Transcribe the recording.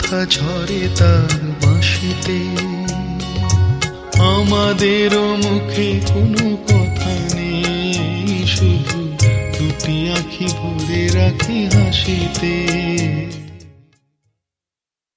কথা ঝরে তার বাঁশিতে। আমাদেরও মুখে কোনো কথা নেই, শুধু দুটি আঁখি ভরে রাখি হাসিতে।